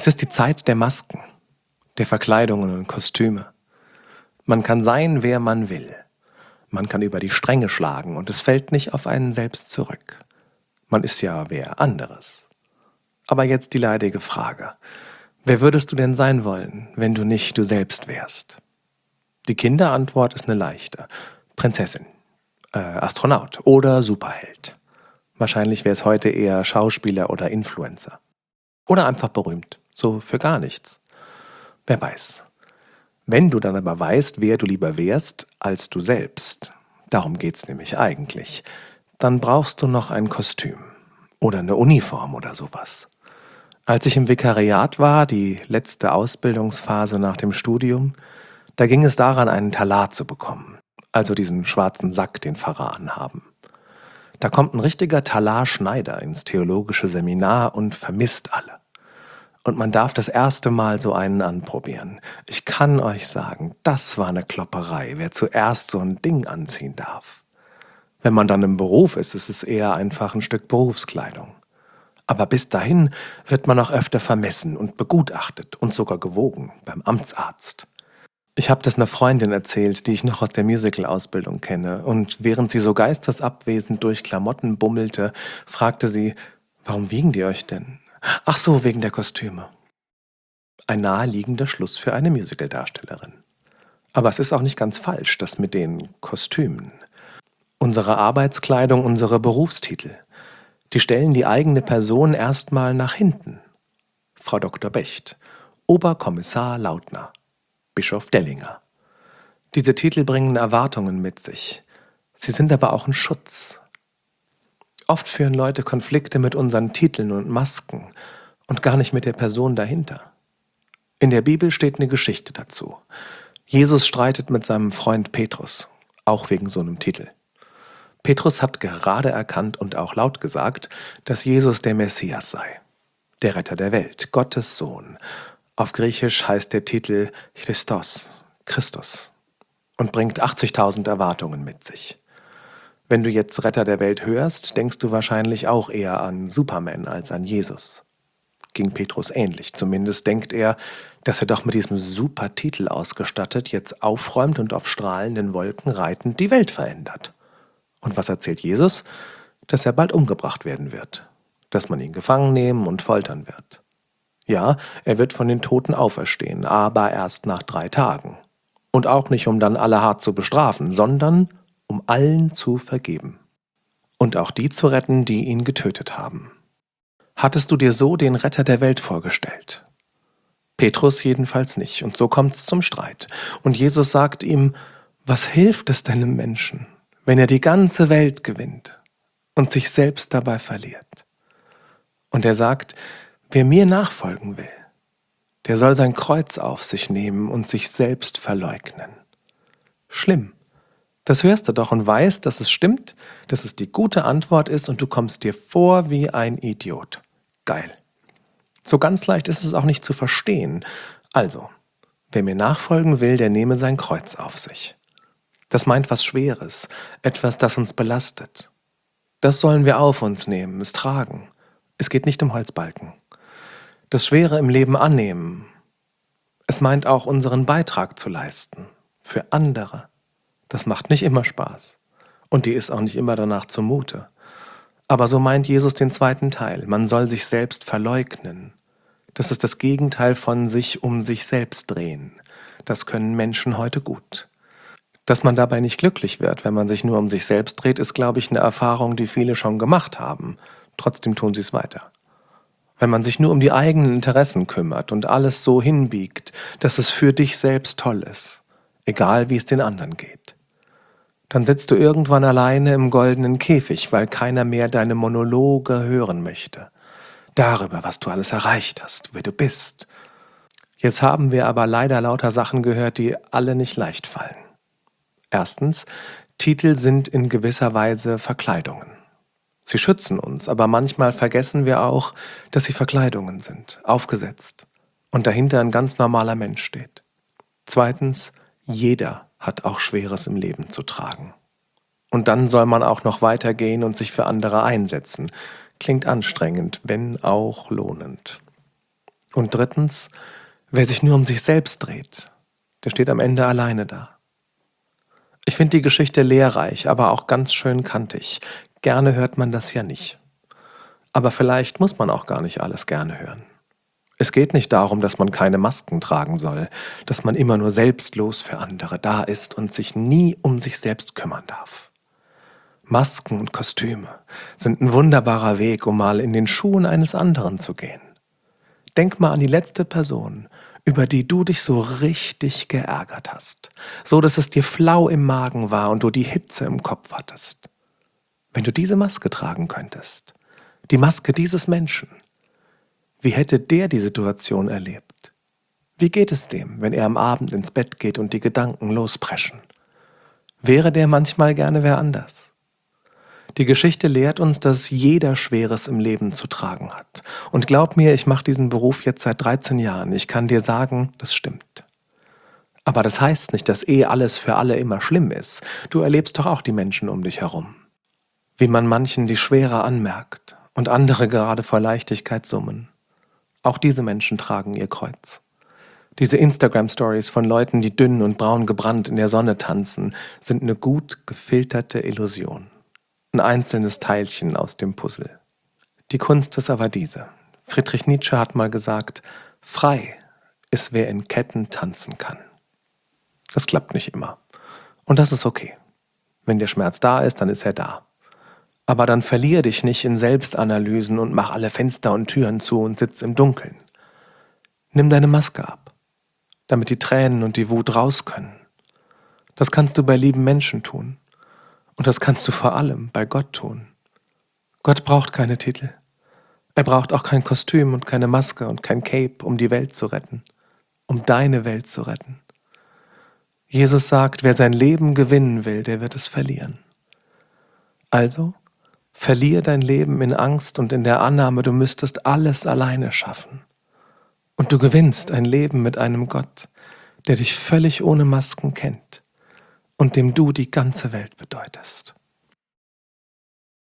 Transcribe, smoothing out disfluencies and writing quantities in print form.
Es ist die Zeit der Masken, der Verkleidungen und Kostüme. Man kann sein, wer man will. Man kann über die Stränge schlagen und es fällt nicht auf einen selbst zurück. Man ist ja wer anderes. Aber jetzt die leidige Frage. Wer würdest du denn sein wollen, wenn du nicht du selbst wärst? Die Kinderantwort ist eine leichte. Prinzessin, Astronaut oder Superheld. Wahrscheinlich wäre es heute eher Schauspieler oder Influencer. Oder einfach berühmt, so für gar nichts. Wer weiß. Wenn du dann aber weißt, wer du lieber wärst als du selbst, darum geht's nämlich eigentlich, dann brauchst du noch ein Kostüm oder eine Uniform oder sowas. Als ich im Vikariat war, die letzte Ausbildungsphase nach dem Studium, da ging es daran, einen Talar zu bekommen, also diesen schwarzen Sack, den Pfarrer anhaben. Da kommt ein richtiger Talarschneider ins theologische Seminar und vermisst alle. Und man darf das erste Mal so einen anprobieren. Ich kann euch sagen, das war eine Klopperei, wer zuerst so ein Ding anziehen darf. Wenn man dann im Beruf ist es eher einfach ein Stück Berufskleidung. Aber bis dahin wird man auch öfter vermessen und begutachtet und sogar gewogen beim Amtsarzt. Ich habe das einer Freundin erzählt, die ich noch aus der Musical-Ausbildung kenne. Und während sie so geistesabwesend durch Klamotten bummelte, fragte sie, warum wiegen die euch denn? Ach so, wegen der Kostüme. Ein naheliegender Schluss für eine Musicaldarstellerin. Aber es ist auch nicht ganz falsch, das mit den Kostümen. Unsere Arbeitskleidung, unsere Berufstitel, die stellen die eigene Person erstmal nach hinten. Frau Dr. Becht, Oberkommissar Lautner, Bischof Dellinger. Diese Titel bringen Erwartungen mit sich. Sie sind aber auch ein Schutz. Oft führen Leute Konflikte mit unseren Titeln und Masken und gar nicht mit der Person dahinter. In der Bibel steht eine Geschichte dazu. Jesus streitet mit seinem Freund Petrus, auch wegen so einem Titel. Petrus hat gerade erkannt und auch laut gesagt, dass Jesus der Messias sei, der Retter der Welt, Gottes Sohn. Auf Griechisch heißt der Titel Christos, Christus, und bringt 80.000 Erwartungen mit sich. Wenn du jetzt Retter der Welt hörst, denkst du wahrscheinlich auch eher an Superman als an Jesus. Ging Petrus ähnlich. Zumindest denkt er, dass er doch mit diesem super Titel ausgestattet jetzt aufräumt und auf strahlenden Wolken reitend die Welt verändert. Und was erzählt Jesus? Dass er bald umgebracht werden wird. Dass man ihn gefangen nehmen und foltern wird. Ja, er wird von den Toten auferstehen, aber erst nach 3 Tagen. Und auch nicht, um dann alle hart zu bestrafen, sondern um allen zu vergeben. Und auch die zu retten, die ihn getötet haben. Hattest du dir so den Retter der Welt vorgestellt? Petrus jedenfalls nicht, und so kommt's zum Streit. Und Jesus sagt ihm, was hilft es deinem Menschen, wenn er die ganze Welt gewinnt und sich selbst dabei verliert? Und er sagt, wer mir nachfolgen will, der soll sein Kreuz auf sich nehmen und sich selbst verleugnen. Schlimm. Das hörst du doch und weißt, dass es stimmt, dass es die gute Antwort ist und du kommst dir vor wie ein Idiot. Geil. So ganz leicht ist es auch nicht zu verstehen. Also, wer mir nachfolgen will, der nehme sein Kreuz auf sich. Das meint was Schweres, etwas, das uns belastet. Das sollen wir auf uns nehmen, es tragen. Es geht nicht um Holzbalken. Das Schwere im Leben annehmen. Es meint auch, unseren Beitrag zu leisten. Für andere. Das macht nicht immer Spaß. Und dir ist auch nicht immer danach zumute. Aber so meint Jesus den zweiten Teil. Man soll sich selbst verleugnen. Das ist das Gegenteil von sich um sich selbst drehen. Das können Menschen heute gut. Dass man dabei nicht glücklich wird, wenn man sich nur um sich selbst dreht, ist, glaube ich, eine Erfahrung, die viele schon gemacht haben. Trotzdem tun sie es weiter. Wenn man sich nur um die eigenen Interessen kümmert und alles so hinbiegt, dass es für dich selbst toll ist, egal wie es den anderen geht. Dann sitzt du irgendwann alleine im goldenen Käfig, weil keiner mehr deine Monologe hören möchte. Darüber, was du alles erreicht hast, wer du bist. Jetzt haben wir aber leider lauter Sachen gehört, die alle nicht leicht fallen. Erstens, Titel sind in gewisser Weise Verkleidungen. Sie schützen uns, aber manchmal vergessen wir auch, dass sie Verkleidungen sind, aufgesetzt und dahinter ein ganz normaler Mensch steht. Zweitens, jeder hat auch Schweres im Leben zu tragen. Und dann soll man auch noch weitergehen und sich für andere einsetzen. Klingt anstrengend, wenn auch lohnend. Und drittens, wer sich nur um sich selbst dreht, der steht am Ende alleine da. Ich finde die Geschichte lehrreich, aber auch ganz schön kantig. Gerne hört man das ja nicht. Aber vielleicht muss man auch gar nicht alles gerne hören. Es geht nicht darum, dass man keine Masken tragen soll, dass man immer nur selbstlos für andere da ist und sich nie um sich selbst kümmern darf. Masken und Kostüme sind ein wunderbarer Weg, um mal in den Schuhen eines anderen zu gehen. Denk mal an die letzte Person, über die du dich so richtig geärgert hast, so dass es dir flau im Magen war und du die Hitze im Kopf hattest. Wenn du diese Maske tragen könntest, die Maske dieses Menschen, wie hätte der die Situation erlebt? Wie geht es dem, wenn er am Abend ins Bett geht und die Gedanken lospreschen? Wäre der manchmal gerne wer anders? Die Geschichte lehrt uns, dass jeder Schweres im Leben zu tragen hat. Und glaub mir, ich mache diesen Beruf jetzt seit 13 Jahren. Ich kann dir sagen, das stimmt. Aber das heißt nicht, dass alles für alle immer schlimm ist. Du erlebst doch auch die Menschen um dich herum. Wie man manchen die Schwere anmerkt und andere gerade vor Leichtigkeit summen. Auch diese Menschen tragen ihr Kreuz. Diese Instagram-Stories von Leuten, die dünn und braun gebrannt in der Sonne tanzen, sind eine gut gefilterte Illusion. Ein einzelnes Teilchen aus dem Puzzle. Die Kunst ist aber diese. Friedrich Nietzsche hat mal gesagt, frei ist, wer in Ketten tanzen kann. Das klappt nicht immer. Und das ist okay. Wenn der Schmerz da ist, dann ist er da. Aber dann verlier dich nicht in Selbstanalysen und mach alle Fenster und Türen zu und sitz im Dunkeln. Nimm deine Maske ab, damit die Tränen und die Wut raus können. Das kannst du bei lieben Menschen tun. Und das kannst du vor allem bei Gott tun. Gott braucht keine Titel. Er braucht auch kein Kostüm und keine Maske und kein Cape, um die Welt zu retten. Um deine Welt zu retten. Jesus sagt, wer sein Leben gewinnen will, der wird es verlieren. Also, verlier dein Leben in Angst und in der Annahme, du müsstest alles alleine schaffen. Und du gewinnst ein Leben mit einem Gott, der dich völlig ohne Masken kennt und dem du die ganze Welt bedeutest.